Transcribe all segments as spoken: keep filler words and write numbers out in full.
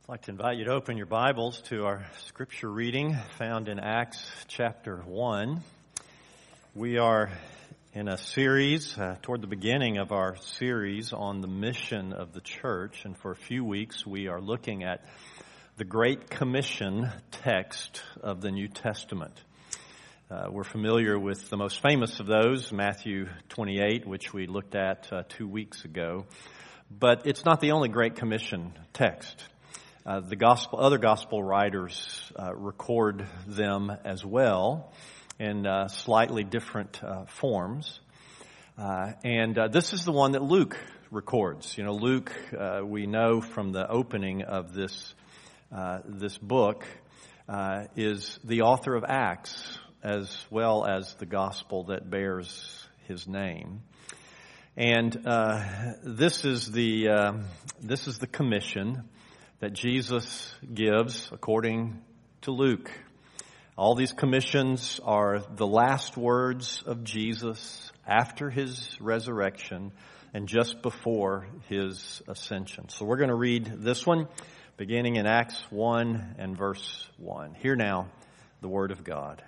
I'd like to invite you to open your Bibles to our scripture reading found in Acts chapter one. We are in a series, uh, toward the beginning of our series on the mission of the church, and for a few weeks we are looking at the Great Commission text of the New Testament. Uh, we're familiar with the most famous of those, Matthew twenty-eight, which we looked at uh, two weeks ago, but it's not the only Great Commission text. Uh, the gospel, other gospel writers uh, record them as well in uh, slightly different uh, forms. Uh, and uh, this is the one that Luke records. You know, Luke, uh, we know from the opening of this uh, this book, uh, is the author of Acts as well as the gospel that bears his name. And uh, this is the uh, this is the commission that Jesus gives according to Luke. All these commissions are the last words of Jesus after his resurrection and just before his ascension. So we're going to read this one beginning in Acts one and verse one. Hear now the word of God.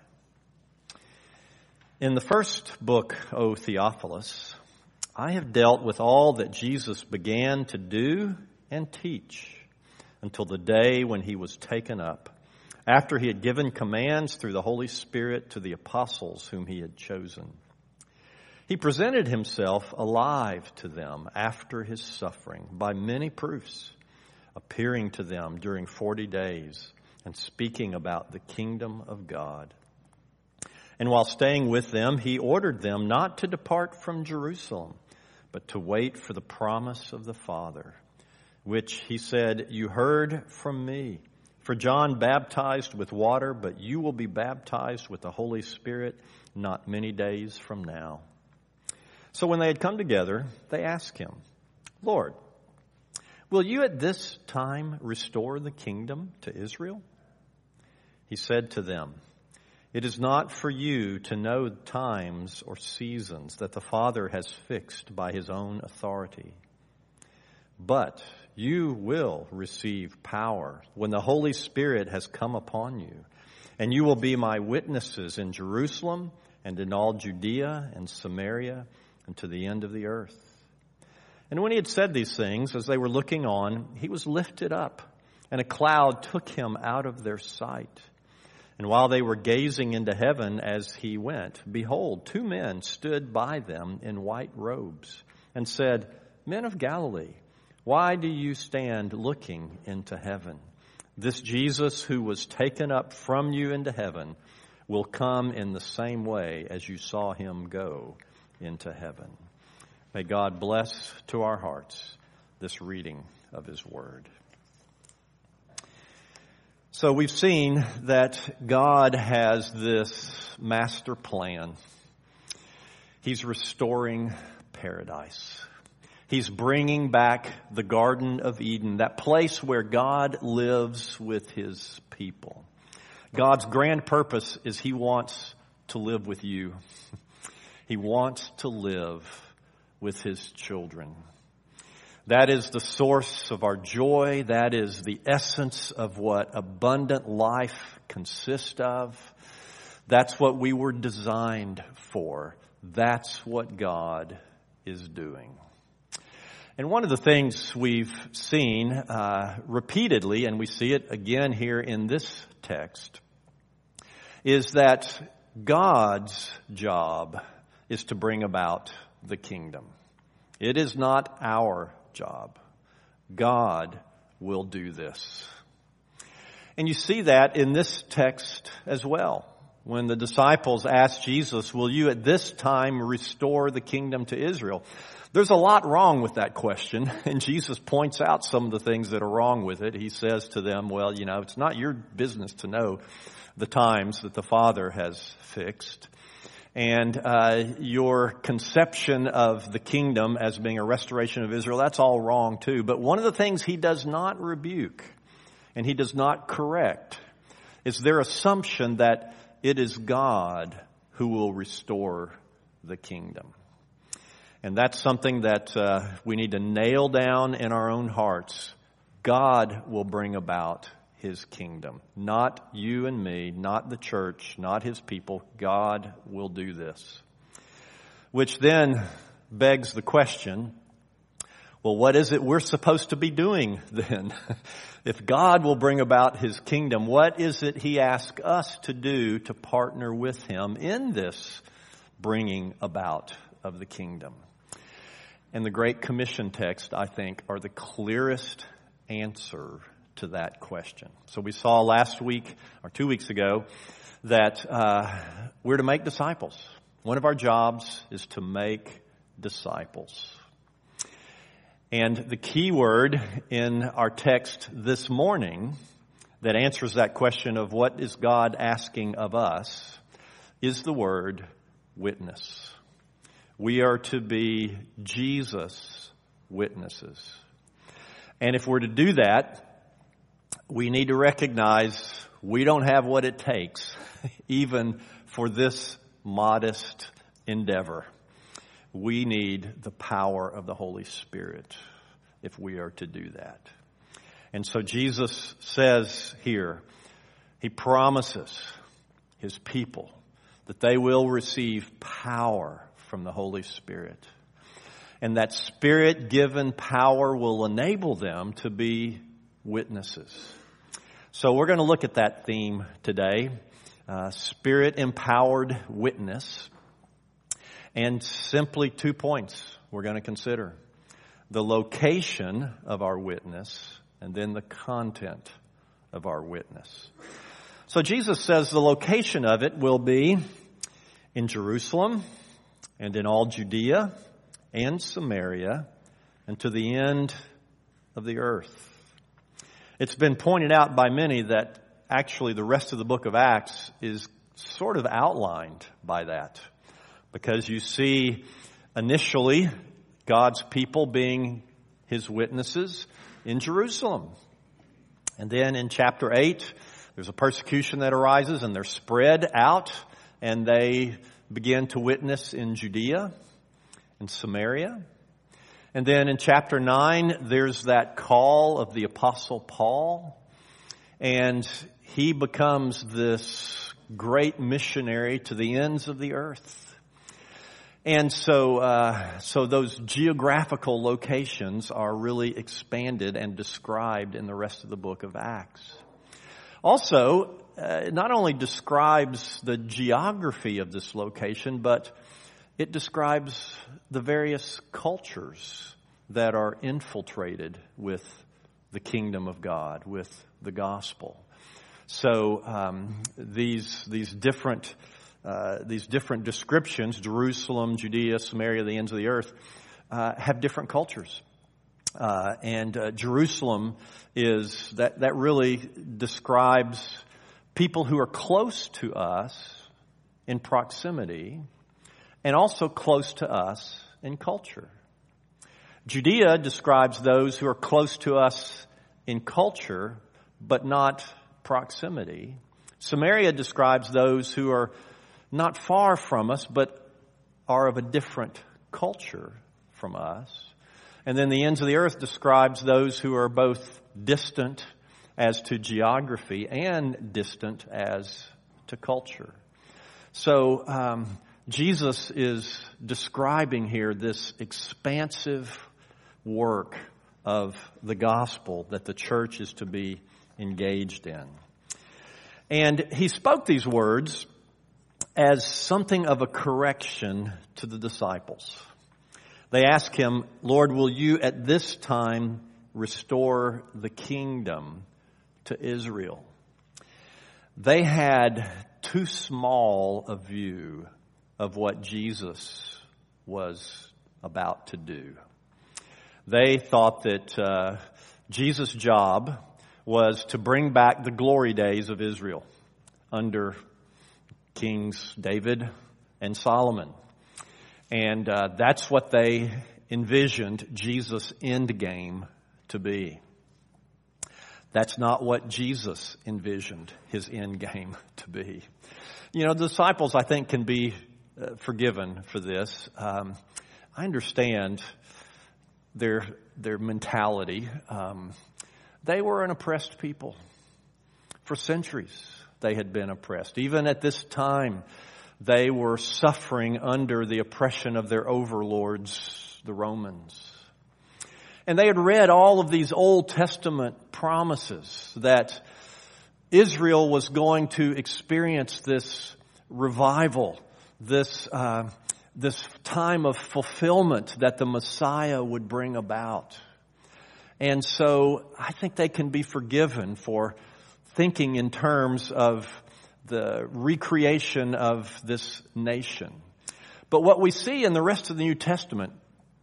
In the first book, O Theophilus, I have dealt with all that Jesus began to do and teach until the day when he was taken up, after he had given commands through the Holy Spirit to the apostles whom he had chosen. He presented himself alive to them after his suffering by many proofs, appearing to them during forty days and speaking about the kingdom of God. And while staying with them, he ordered them not to depart from Jerusalem, but to wait for the promise of the Father, which he said, "You heard from me. For John baptized with water, but you will be baptized with the Holy Spirit not many days from now." So when they had come together, they asked him, "Lord, will you at this time restore the kingdom to Israel?" He said to them, "It is not for you to know times or seasons that the Father has fixed by his own authority. But you will receive power when the Holy Spirit has come upon you, and you will be my witnesses in Jerusalem and in all Judea and Samaria and to the end of the earth." And when he had said these things, as they were looking on, he was lifted up, and a cloud took him out of their sight. And while they were gazing into heaven as he went, behold, two men stood by them in white robes and said, "Men of Galilee, why do you stand looking into heaven? This Jesus who was taken up from you into heaven will come in the same way as you saw him go into heaven." May God bless to our hearts this reading of his word. So we've seen that God has this master plan. He's restoring paradise. He's bringing back the Garden of Eden, that place where God lives with his people. God's grand purpose is he wants to live with you. He wants to live with his children. That is the source of our joy. That is the essence of what abundant life consists of. That's what we were designed for. That's what God is doing. And one of the things we've seen uh, repeatedly, and we see it again here in this text, is that God's job is to bring about the kingdom. It is not our job. God will do this. And you see that in this text as well. When the disciples asked Jesus, "Will you at this time restore the kingdom to Israel?" There's a lot wrong with that question, and Jesus points out some of the things that are wrong with it. He says to them, well, you know, it's not your business to know the times that the Father has fixed. And uh, your conception of the kingdom as being a restoration of Israel, that's all wrong too. But one of the things he does not rebuke and he does not correct is their assumption that it is God who will restore the kingdom. And that's something that uh, we need to nail down in our own hearts. God will bring about his kingdom. Not you and me, not the church, not his people. God will do this. Which then begs the question, well, what is it we're supposed to be doing then? If God will bring about his kingdom, what is it he asks us to do to partner with him in this bringing about of the kingdom? And the Great Commission text, I think, are the clearest answer to that question. So we saw last week, or two weeks ago, that uh, we're to make disciples. One of our jobs is to make disciples. And the key word in our text this morning that answers that question of what is God asking of us is the word witness. We are to be Jesus witnesses. And if we're to do that, we need to recognize we don't have what it takes even for this modest endeavor. We need the power of the Holy Spirit if we are to do that. And so Jesus says here, he promises his people that they will receive power from the Holy Spirit. And that Spirit-given power will enable them to be witnesses. So we're going to look at that theme today, uh, Spirit-empowered witness. And simply two points we're going to consider. The location of our witness and then the content of our witness. So Jesus says the location of it will be in Jerusalem and in all Judea and Samaria and to the end of the earth. It's been pointed out by many that actually the rest of the book of Acts is sort of outlined by that. Because you see initially God's people being his witnesses in Jerusalem. And then in chapter eight, there's a persecution that arises and they're spread out and they begin to witness in Judea and Samaria. And then in chapter nine, there's that call of the Apostle Paul. And he becomes this great missionary to the ends of the earth. And so, uh, so those geographical locations are really expanded and described in the rest of the book of Acts. Also, uh, it not only describes the geography of this location, but it describes the various cultures that are infiltrated with the kingdom of God, with the gospel. So, um, these, these different Uh, these different descriptions, Jerusalem, Judea, Samaria, the ends of the earth, uh, have different cultures. Uh, and uh, Jerusalem is, that, that really describes people who are close to us in proximity and also close to us in culture. Judea describes those who are close to us in culture but not proximity. Samaria describes those who are not far from us, but are of a different culture from us. And then the ends of the earth describes those who are both distant as to geography and distant as to culture. So um, Jesus is describing here this expansive work of the gospel that the church is to be engaged in. And he spoke these words as something of a correction to the disciples. They ask him, Lord, will you at this time restore the kingdom to Israel? They had too small a view of what Jesus was about to do. They thought that uh, Jesus' job was to bring back the glory days of Israel under Kings David and Solomon. And uh, that's what they envisioned Jesus' end game to be. That's not what Jesus envisioned his end game to be. You know, the disciples, I think, can be uh, forgiven for this. Um, I understand their their mentality. Um, They were an oppressed people. For centuries, they had been oppressed. Even at this time, they were suffering under the oppression of their overlords, the Romans. And they had read all of these Old Testament promises that Israel was going to experience this revival, this uh, this time of fulfillment that the Messiah would bring about. And so I think they can be forgiven for thinking in terms of the recreation of this nation. But what we see in the rest of the New Testament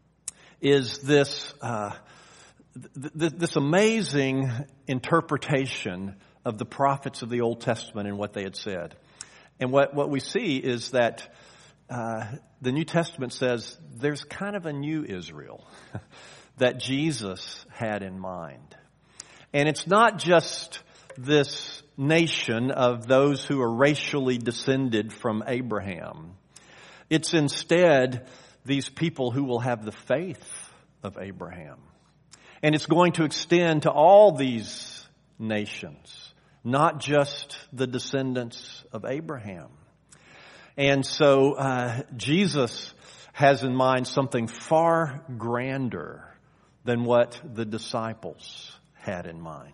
is this uh, th- th- this amazing interpretation of the prophets of the Old Testament and what they had said. And what, what we see is that uh, the New Testament says there's kind of a new Israel that Jesus had in mind. And it's not just this nation of those who are racially descended from Abraham. It's instead these people who will have the faith of Abraham. And it's going to extend to all these nations, not just the descendants of Abraham. And so uh, Jesus has in mind something far grander than what the disciples had in mind.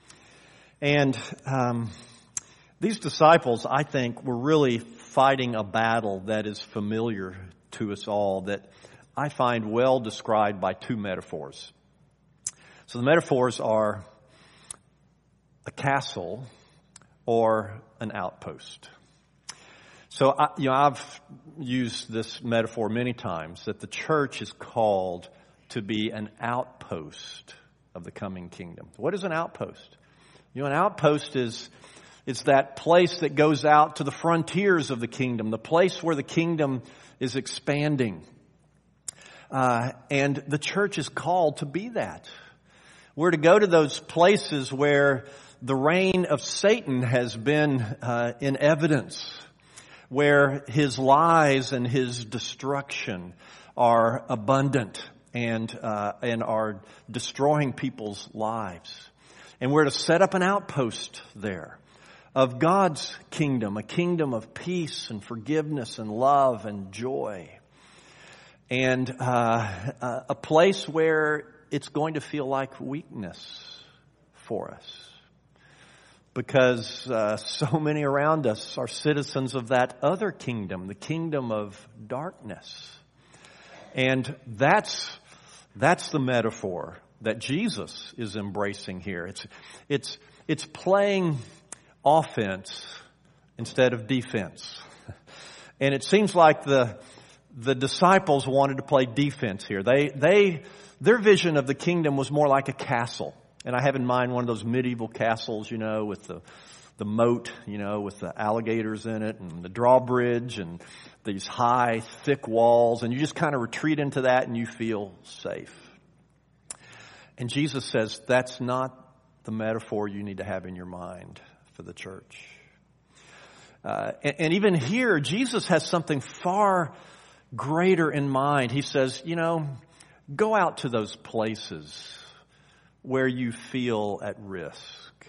And um, these disciples, I think, were really fighting a battle that is familiar to us all, that I find well described by two metaphors. So the metaphors are a castle or an outpost. So I, you know, I've used this metaphor many times, that the church is called to be an outpost of the coming kingdom. What is an outpost? You know, an outpost is it's that place that goes out to the frontiers of the kingdom, the place where the kingdom is expanding. Uh, and the church is called to be that. We're to go to those places where the reign of Satan has been uh, in evidence, where his lies and his destruction are abundant and uh, and are destroying people's lives. And we're to set up an outpost there of God's kingdom, a kingdom of peace and forgiveness and love and joy. And uh, a place where it's going to feel like weakness for us. Because uh, so many around us are citizens of that other kingdom, the kingdom of darkness. And that's that's the metaphor that Jesus is embracing here. It's it's it's playing offense instead of defense. And it seems like the the disciples wanted to play defense here. They they their vision of the kingdom was more like a castle. And I have in mind one of those medieval castles, you know, with the the moat, you know, with the alligators in it and the drawbridge and these high, thick walls. And you just kind of retreat into that and you feel safe. And Jesus says that's not the metaphor you need to have in your mind for the church. Uh, and, and even here, Jesus has something far greater in mind. He says, you know, go out to those places where you feel at risk.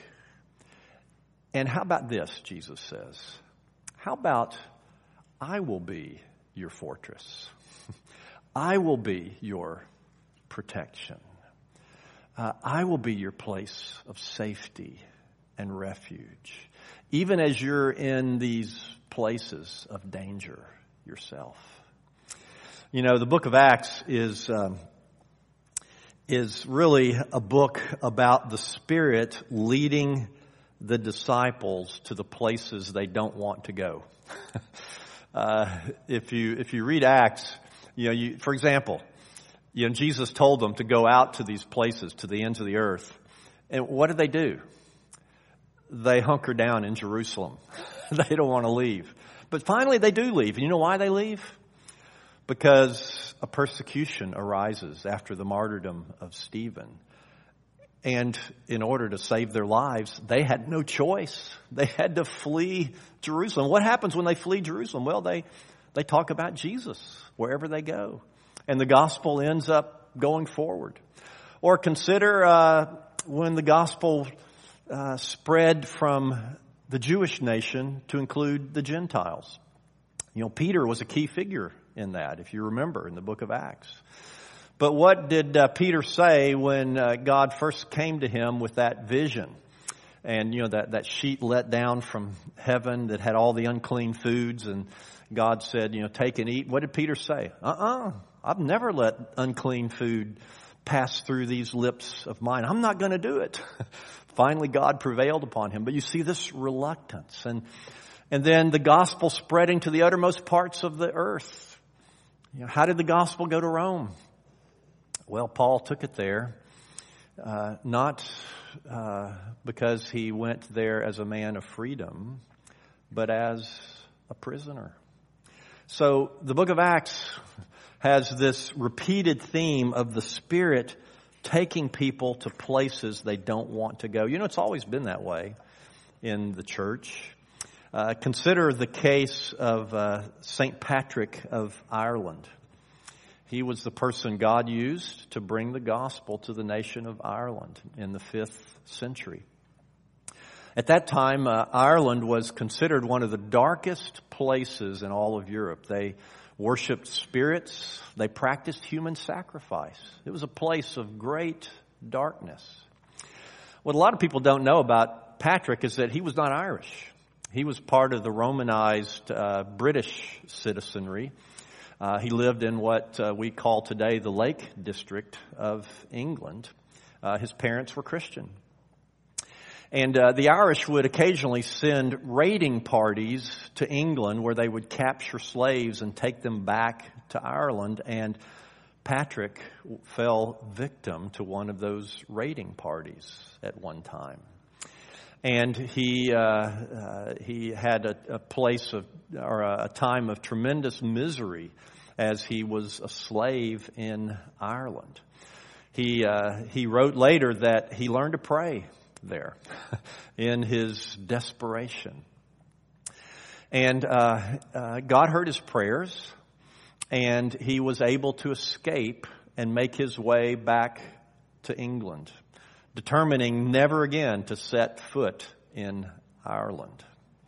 And how about this, Jesus says? How about I will be your fortress. I will be your protection. Uh, I will be your place of safety and refuge, even as you're in these places of danger yourself. You know, the book of Acts is um, is really a book about the Spirit leading the disciples to the places they don't want to go. uh, if you if you read Acts, you know, you, for example, you know, Jesus told them to go out to these places, to the ends of the earth. And what did they do? They hunker down in Jerusalem. They don't want to leave. But finally they do leave. And you know why they leave? Because a persecution arises after the martyrdom of Stephen. And in order to save their lives, they had no choice. They had to flee Jerusalem. What happens when they flee Jerusalem? Well, they, they talk about Jesus wherever they go. And the gospel ends up going forward. Or consider uh, when the gospel uh, spread from the Jewish nation to include the Gentiles. You know, Peter was a key figure in that, if you remember, in the book of Acts. But what did uh, Peter say when uh, God first came to him with that vision? And, you know, that, that sheet let down from heaven that had all the unclean foods, and God said, you know, take and eat. What did Peter say? Uh-uh, I've never let unclean food pass through these lips of mine. I'm not going to do it. Finally, God prevailed upon him. But you see this reluctance. And and then the gospel spreading to the uttermost parts of the earth. You know, how did the gospel go to Rome? Well, Paul took it there, uh, not uh, because he went there as a man of freedom, but as a prisoner. So the book of Acts has this repeated theme of the Spirit taking people to places they don't want to go. You know, it's always been that way in the church. Uh, consider the case of uh, Saint Patrick of Ireland. He was the person God used to bring the gospel to the nation of Ireland in the fifth century. At that time, uh, Ireland was considered one of the darkest places in all of Europe. They worshipped spirits. They practiced human sacrifice. It was a place of great darkness. What a lot of people don't know about Patrick is that he was not Irish. He was part of the Romanized uh, British citizenry. Uh, he lived in what uh, we call today the Lake District of England. Uh, his parents were Christian. And uh, the Irish would occasionally send raiding parties to England where they would capture slaves and take them back to Ireland. And Patrick fell victim to one of those raiding parties at one time. And he uh, uh, he had a, a place of, or a, a time of tremendous misery as he was a slave in Ireland. He uh, he wrote later that he learned to pray there in his desperation. And uh, uh, God heard his prayers, and he was able to escape and make his way back to England, determining never again to set foot in Ireland,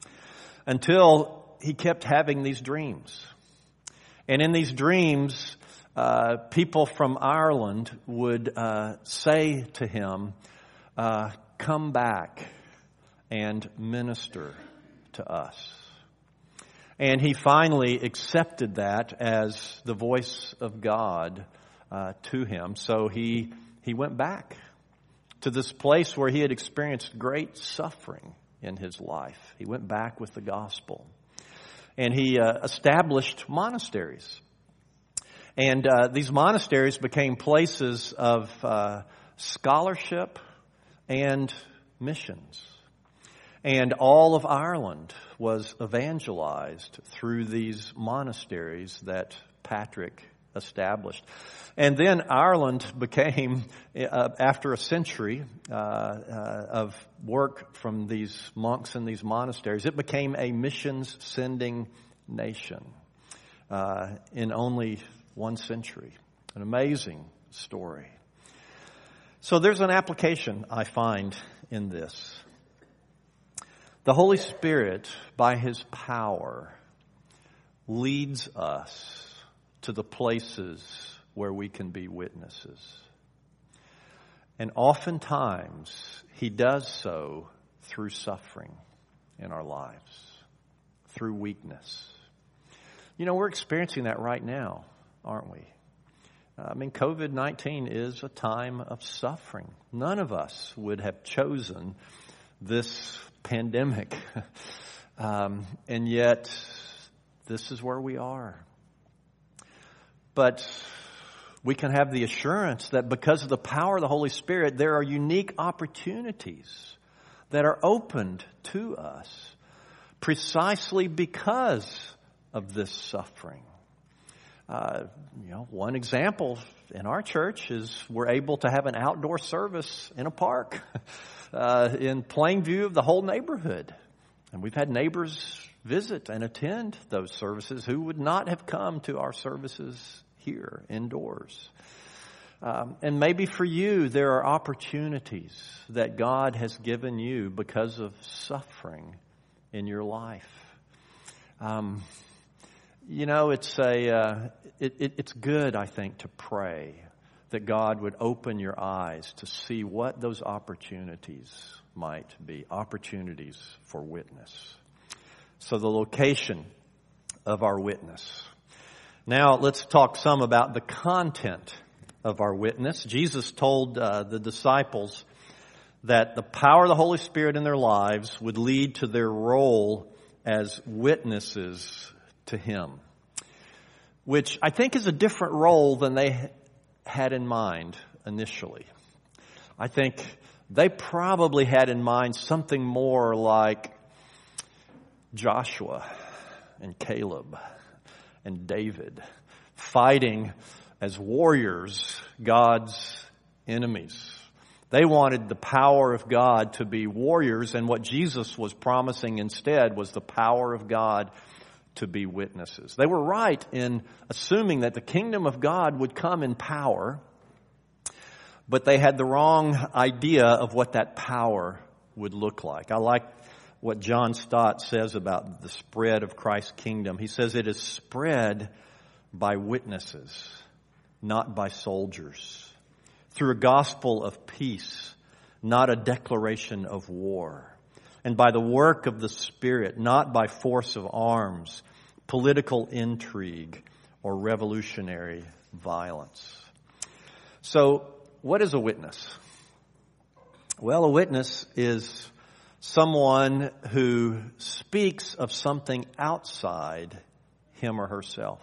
until he kept having these dreams. And in these dreams, uh, people from Ireland would uh, say to him, uh, come back and minister to us. And he finally accepted that as the voice of God uh, to him. So he he went back to this place where he had experienced great suffering in his life. He went back with the gospel. And he uh, established monasteries. And uh, these monasteries became places of uh, scholarship and missions. And all of Ireland was evangelized through these monasteries that Patrick established. And then Ireland became, uh, after a century uh, uh, of work from these monks in these monasteries, it became a missions-sending nation uh, in only one century. An amazing story. So there's an application I find in this. The Holy Spirit, by His power, leads us to the places where we can be witnesses. And oftentimes, He does so through suffering in our lives, through weakness. You know, we're experiencing that right now, aren't we? I mean, covid nineteen is a time of suffering. None of us would have chosen this pandemic. um, and yet, this is where we are. But we can have the assurance that because of the power of the Holy Spirit, there are unique opportunities that are opened to us precisely because of this suffering. Uh, you know, one example in our church is we're able to have an outdoor service in a park uh, in plain view of the whole neighborhood. And we've had neighbors visit and attend those services who would not have come to our services here indoors. Um, and maybe for you, there are opportunities that God has given you because of suffering in your life. Um, you know, it's a uh, it, it, it's good, I think, to pray that God would open your eyes to see what those opportunities might be, opportunities for witness. So the location of our witness. Now let's talk some about the content of our witness. Jesus told uh, the disciples that the power of the Holy Spirit in their lives would lead to their role as witnesses to Him, which I think is a different role than they had in mind initially. I think they probably had in mind something more like Joshua and Caleb and David fighting as warriors God's enemies. They wanted the power of God to be warriors, and what Jesus was promising instead was the power of God to be witnesses. They were right in assuming that the kingdom of God would come in power, but they had the wrong idea of what that power would look like. I like what John Stott says about the spread of Christ's kingdom. He says it is spread by witnesses, not by soldiers, through a gospel of peace, not a declaration of war, and by the work of the Spirit, not by force of arms, political intrigue, or revolutionary violence. So, what is a witness? Well, a witness is someone who speaks of something outside him or herself.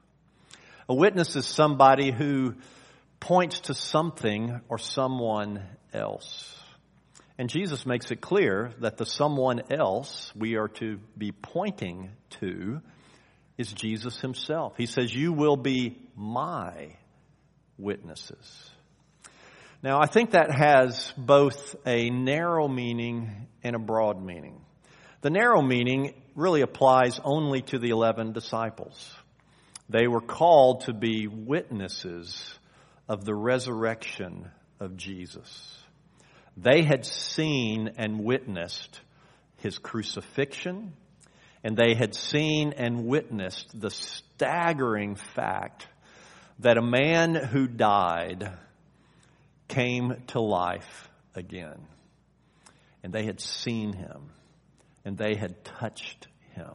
A witness is somebody who points to something or someone else. And Jesus makes it clear that the someone else we are to be pointing to is Jesus Himself. He says, "You will be my witnesses." Now, I think that has both a narrow meaning and a broad meaning. The narrow meaning really applies only to the eleven disciples. They were called to be witnesses of the resurrection of Jesus. They had seen and witnessed His crucifixion, and they had seen and witnessed the staggering fact that a man who died came to life again. And they had seen Him, and they had touched Him.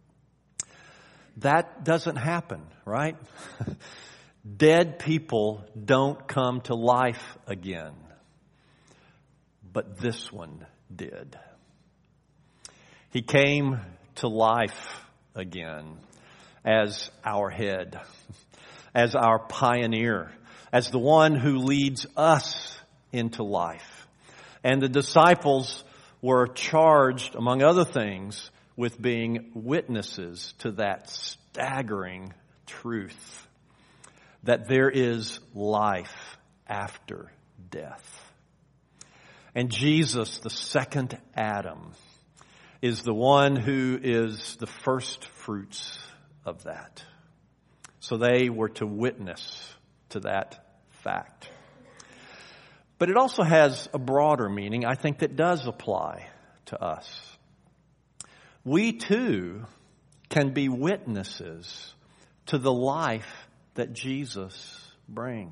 That doesn't happen, right? Dead people don't come to life again. But this one did. He came to life again as our head, as our pioneer, as the one who leads us into life. And the disciples were charged, among other things, with being witnesses to that staggering truth, that there is life after death. And Jesus, the second Adam, is the one who is the first fruits of that. So they were to witness to that fact. But it also has a broader meaning, I think, that does apply to us. We too can be witnesses to the life that Jesus brings.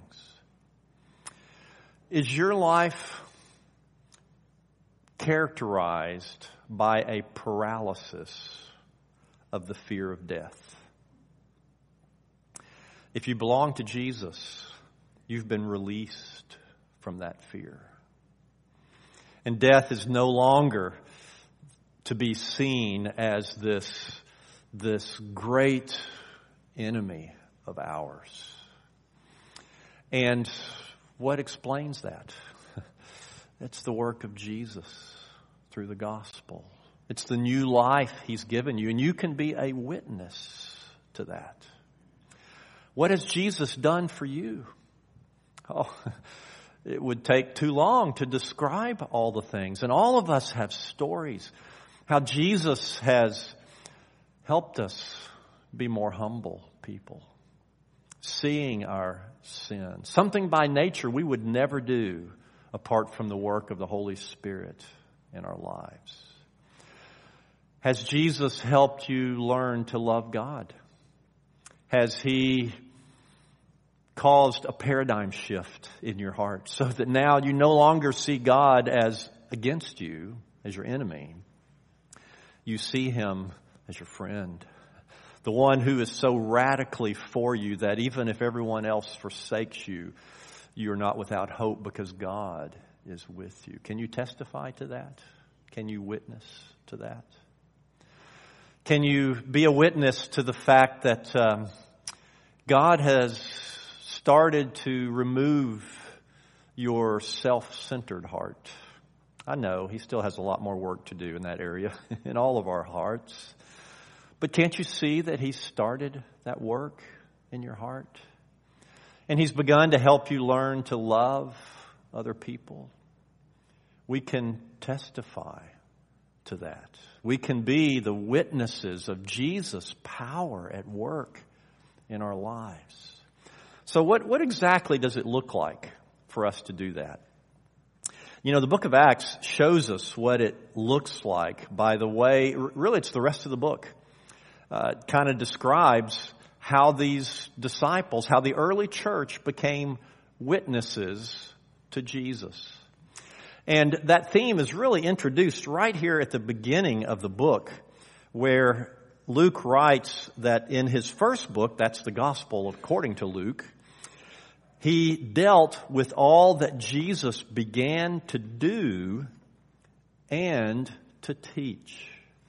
Is your life characterized by a paralysis of the fear of death? If you belong to Jesus, you've been released from that fear. And death is no longer to be seen as this, this great enemy of ours. And what explains that? It's the work of Jesus through the gospel. It's the new life He's given you, and you can be a witness to that. What has Jesus done for you? Oh, it would take too long to describe all the things. And all of us have stories. How Jesus has helped us be more humble people. seeing our sin, something by nature we would never do apart from the work of the Holy Spirit in our lives. Has Jesus helped you learn to love God? Has He caused a paradigm shift in your heart so that now you no longer see God as against you, as your enemy? You see Him as your friend, the one who is so radically for you that even if everyone else forsakes you, you're not without hope because God is with you. Can you testify to that? Can you witness to that? Can you be a witness to the fact that um, God has started to remove your self-centered heart? I know He still has a lot more work to do in that area in all of our hearts. But can't you see that He started that work in your heart? And He's begun to help you learn to love other people. We can testify to that. We can be the witnesses of Jesus' power at work in our lives. So what, what exactly does it look like for us to do that? You know, the book of Acts shows us what it looks like by the way, really it's the rest of the book. Uh, it kind of describes how these disciples, how the early church became witnesses to Jesus. And that theme is really introduced right here at the beginning of the book, where Luke writes that in his first book, that's the Gospel according to Luke, he dealt with all that Jesus began to do and to teach.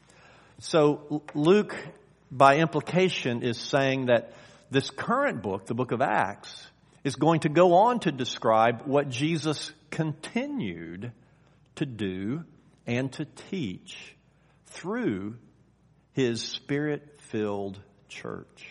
So Luke, by implication, is saying that this current book, the book of Acts, is going to go on to describe what Jesus continued to do and to teach through His Spirit-filled church.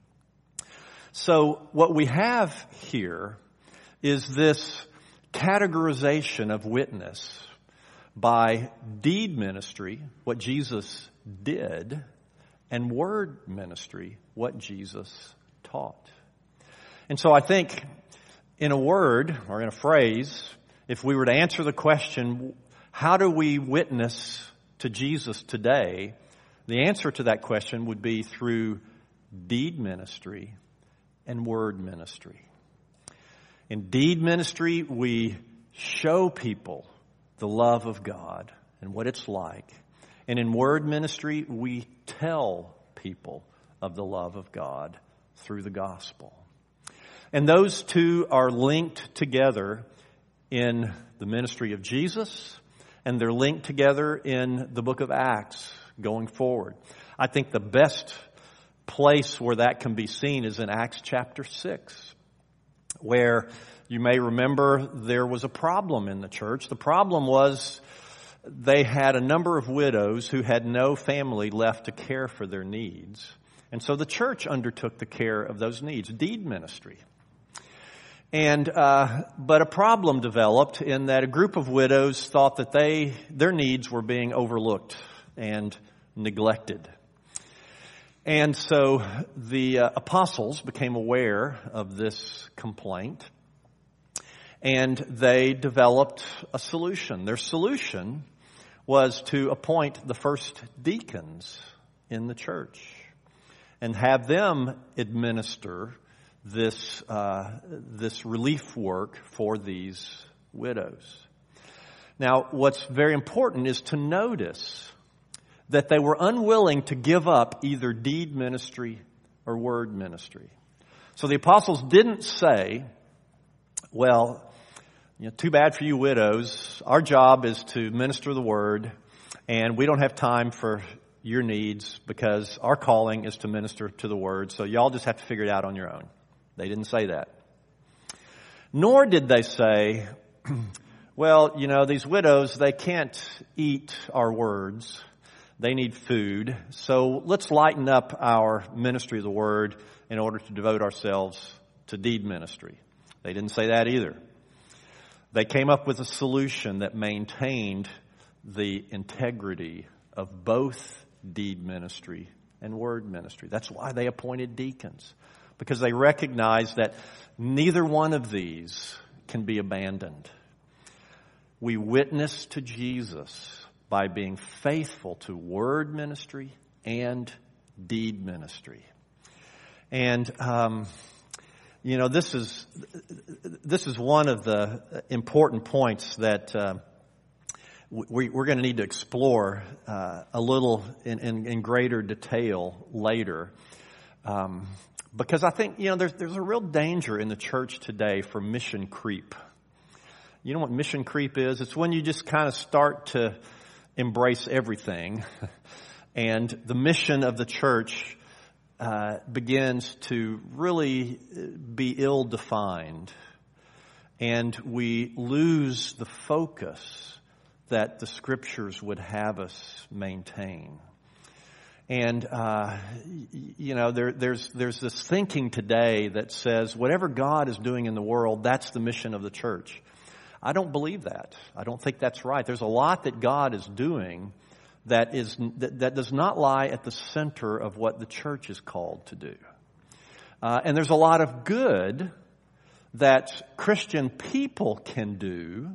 So what we have here is this categorization of witness by deed ministry, what Jesus did, and word ministry, what Jesus taught. And so I think in a word or in a phrase, if we were to answer the question, how do we witness to Jesus today? The answer to that question would be through deed ministry and word ministry. In deed ministry, we show people the love of God and what it's like. And in word ministry, we tell people of the love of God through the gospel. And those two are linked together in the ministry of Jesus, and they're linked together in the book of Acts going forward. I think the best place where that can be seen is in Acts chapter six, where you may remember there was a problem in the church. The problem was they had a number of widows who had no family left to care for their needs. And so the church undertook the care of those needs, deed ministry. And uh, but a problem developed in that a group of widows thought that they their needs were being overlooked and neglected. And so the uh, apostles became aware of this complaint, and they developed a solution. Their solution was to appoint the first deacons in the church and have them administer this uh, this relief work for these widows. Now, what's very important is to notice that they were unwilling to give up either deed ministry or word ministry. So the apostles didn't say, well, you know, too bad for you widows. Our job is to minister the word, and we don't have time for your needs because our calling is to minister to the word, so y'all just have to figure it out on your own. They didn't say that. Nor did they say, well, you know, these widows, they can't eat our words. They need food. So let's lighten up our ministry of the word in order to devote ourselves to deed ministry. They didn't say that either. They came up with a solution that maintained the integrity of both deed ministry and word ministry. That's why they appointed deacons. because they recognize that neither one of these can be abandoned. We witness to Jesus by being faithful to word ministry and deed ministry. And, um, you know, this is, this is one of the important points that, uh, we, we're going to need to explore, uh, a little in, in, in greater detail later. Um, because I think, you know, there's, there's a real danger in the church today for mission creep. You know what mission creep is? It's when you just kind of start to embrace everything, and the mission of the church uh, begins to really be ill-defined, and we lose the focus that the Scriptures would have us maintain. And uh, you know, there, there's there's this thinking today that says whatever God is doing in the world, that's the mission of the church. I don't believe that. I don't think that's right. There's a lot that God is doing that is that, that does not lie at the center of what the church is called to do. Uh, and there's a lot of good that Christian people can do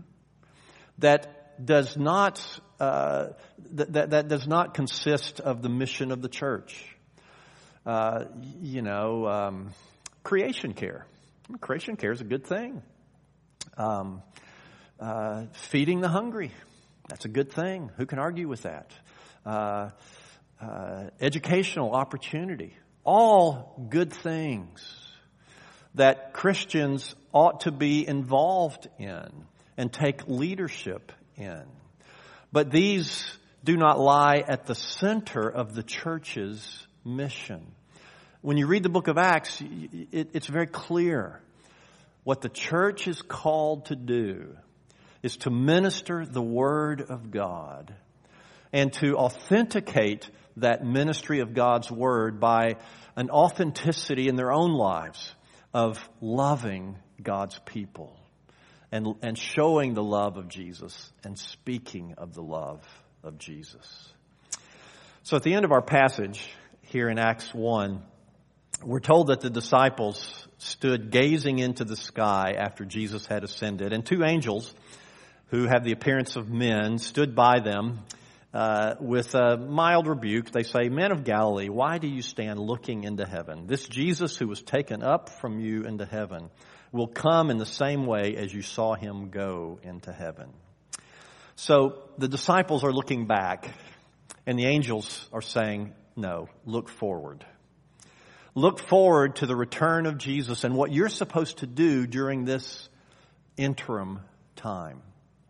that does not uh, that, that that does not consist of the mission of the church. Uh, you know, um, creation care. Creation care is a good thing. Um, Uh, feeding the hungry. That's a good thing. Who can argue with that? Uh, uh, educational opportunity. All good things that Christians ought to be involved in and take leadership in. But these do not lie at the center of the church's mission. When you read the book of Acts, it, it's very clear. What the church is called to do is to minister the Word of God and to authenticate that ministry of God's Word by an authenticity in their own lives of loving God's people and, and showing the love of Jesus and speaking of the love of Jesus. So at the end of our passage here in Acts one, we're told that the disciples stood gazing into the sky after Jesus had ascended, and two angels who have the appearance of men stood by them uh, with a mild rebuke. They say, "Men of Galilee, why do you stand looking into heaven? This Jesus who was taken up from you into heaven will come in the same way as you saw him go into heaven." So the disciples are looking back, and the angels are saying, "No, look forward. Look forward to the return of Jesus and what you're supposed to do during this interim time."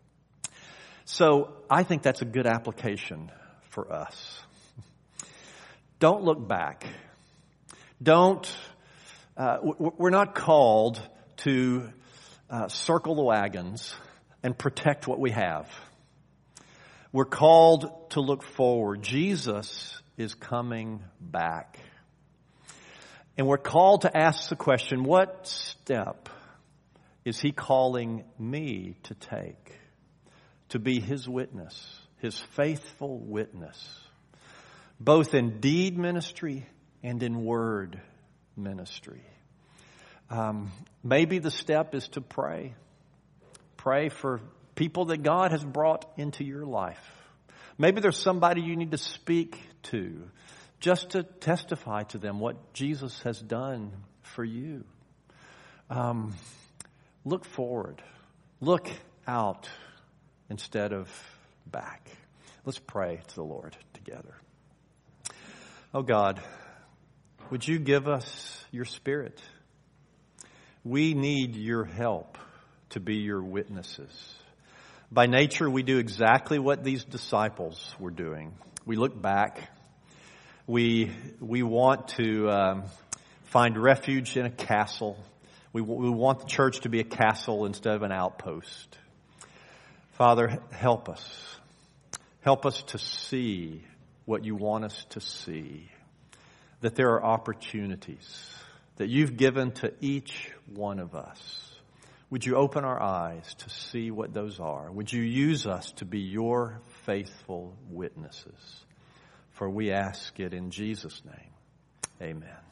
So I think that's a good application for us. Don't look back. Don't, uh, we're not called to uh, circle the wagons and protect what we have. We're called to look forward. Jesus is coming back. And we're called to ask the question, what step is he calling me to take to be his witness, his faithful witness, both in deed ministry and in word ministry? Um, maybe the step is to pray. Pray for people that God has brought into your life. Maybe there's somebody you need to speak to just to testify to them what Jesus has done for you. Um, look forward. Look out instead of back. Let's pray to the Lord together. Oh God, would you give us your Spirit? We need your help to be your witnesses. By nature, we do exactly what these disciples were doing. We look back. We we want to um, find refuge in a castle. We, we want the church to be a castle instead of an outpost. Father, help us. Help us to see what you want us to see. That there are opportunities that you've given to each one of us. Would you open our eyes to see what those are? Would you use us to be your faithful witnesses? For we ask it in Jesus' name. Amen.